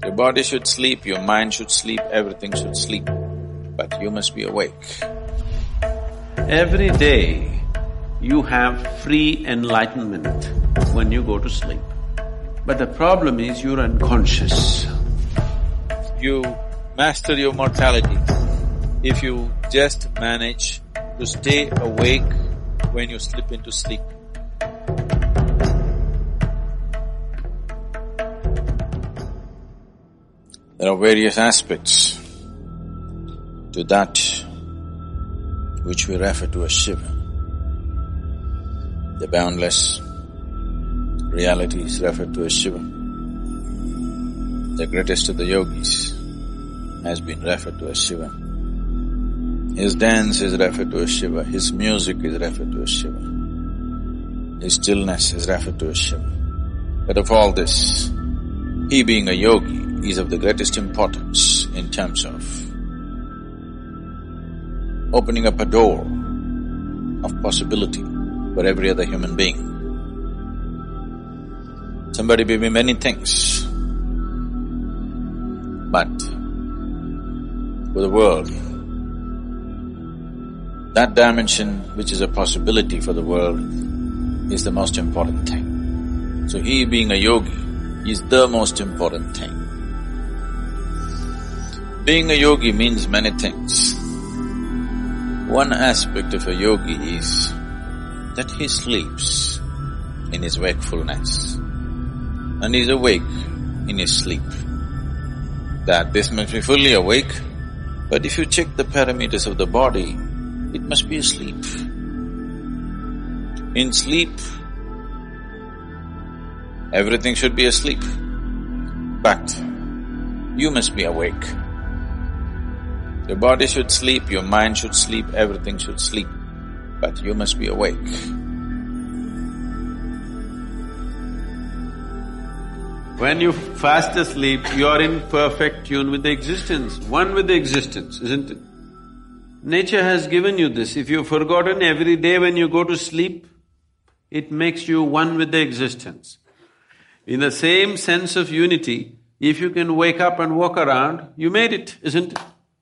Your body should sleep, your mind should sleep, everything should sleep, but you must be awake. Every day, you have free enlightenment when you go to sleep. But the problem is you're unconscious. You master your mortality if you just manage to stay awake when you slip into sleep. There are various aspects to that which we refer to as Shiva. The boundless reality is referred to as Shiva. The greatest of the yogis has been referred to as Shiva. His dance is referred to as Shiva, his music is referred to as Shiva, his stillness is referred to as Shiva. But of all this, he being a yogi is of the greatest importance in terms of opening up a door of possibility for every other human being. Somebody may be many things, but for the world, that dimension which is a possibility for the world is the most important thing. So he being a yogi is the most important thing. Being a yogi means many things. One aspect of a yogi is that he sleeps in his wakefulness and is awake in his sleep. That this must be fully awake, but if you check the parameters of the body, it must be asleep. In sleep, everything should be asleep, but you must be awake. Your body should sleep, your mind should sleep, everything should sleep, but you must be awake. When you fast asleep, you are in perfect tune with the existence, one with the existence, isn't it? Nature has given you this. If you've forgotten, every day when you go to sleep, it makes you one with the existence. In the same sense of unity, if you can wake up and walk around, you made it, isn't it?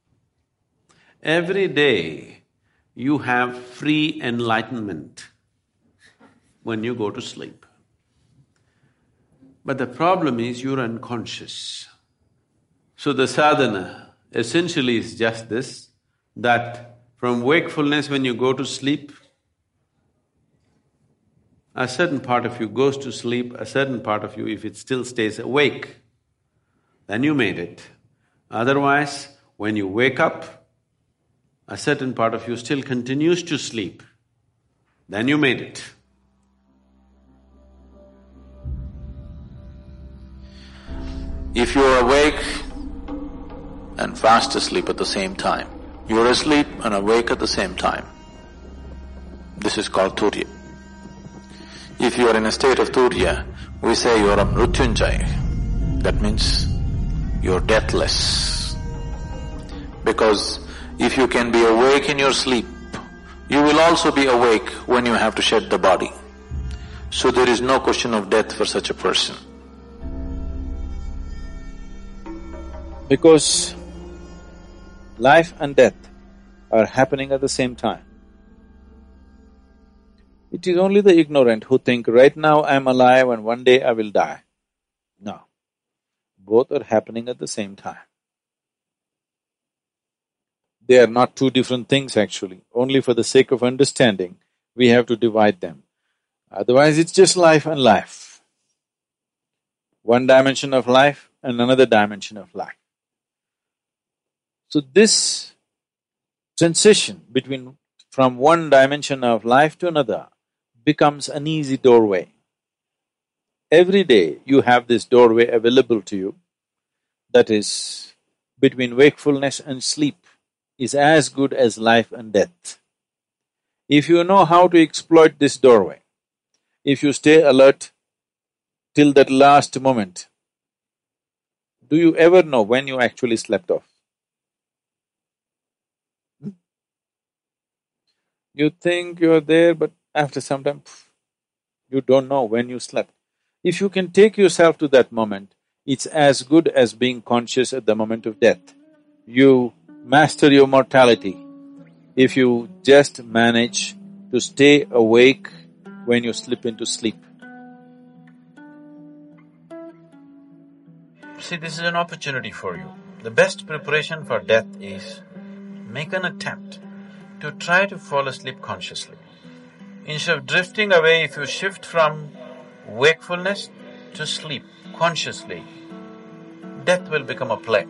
Every day, you have free enlightenment when you go to sleep. But the problem is you're unconscious. So the sadhana essentially is just this, that from wakefulness when you go to sleep, a certain part of you goes to sleep, a certain part of you, if it still stays awake, then you made it. Otherwise, when you wake up, a certain part of you still continues to sleep, then you made it. If you are awake and fast asleep at the same time, you are asleep and awake at the same time, this is called Turiya. If you are in a state of Turiya, we say you are a Mrutyunjay. That means you are deathless. Because if you can be awake in your sleep, you will also be awake when you have to shed the body. So there is no question of death for such a person. Because life and death are happening at the same time. It is only the ignorant who think, right now I am alive and one day I will die. No, both are happening at the same time. They are not two different things actually. Only for the sake of understanding, we have to divide them. Otherwise it's just life and life. One dimension of life and another dimension of life. So this transition from one dimension of life to another becomes an easy doorway. Every day you have this doorway available to you, that is, between wakefulness and sleep is as good as life and death. If you know how to exploit this doorway, if you stay alert till that last moment, do you ever know when you actually slept off? You think you're there, but after some time, you don't know when you slept. If you can take yourself to that moment, It's as good as being conscious at the moment of death. You master your mortality if you just manage to stay awake when you slip into sleep. See, this is an opportunity for you. The best preparation for death is make an attempt to try to fall asleep consciously. Instead of drifting away, if you shift from wakefulness to sleep consciously, death will become a play.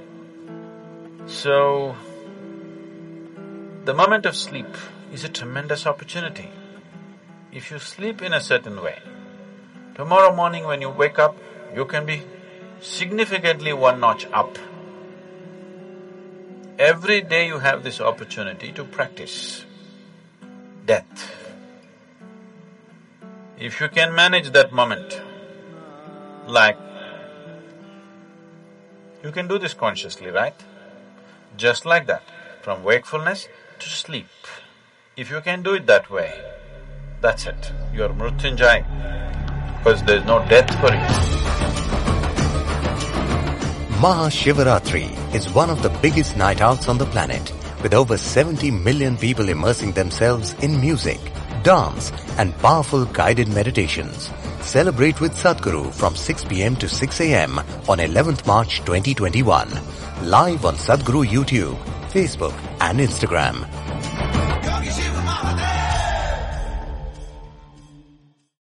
So, the moment of sleep is a tremendous opportunity. If you sleep in a certain way, tomorrow morning when you wake up, you can be significantly one notch up. Every day you have this opportunity to practice death. If you can manage that moment, like, you can do this consciously, right? Just like that, from wakefulness to sleep. If you can do it that way, that's it, you're Mrutyunjay, because there's no death for you. Mahashivaratri is one of the biggest night outs on the planet, with over 70 million people immersing themselves in music, dance and powerful guided meditations. Celebrate with Sadhguru from 6 p.m. to 6 a.m. on 11th March 2021. Live on Sadhguru YouTube, Facebook and Instagram.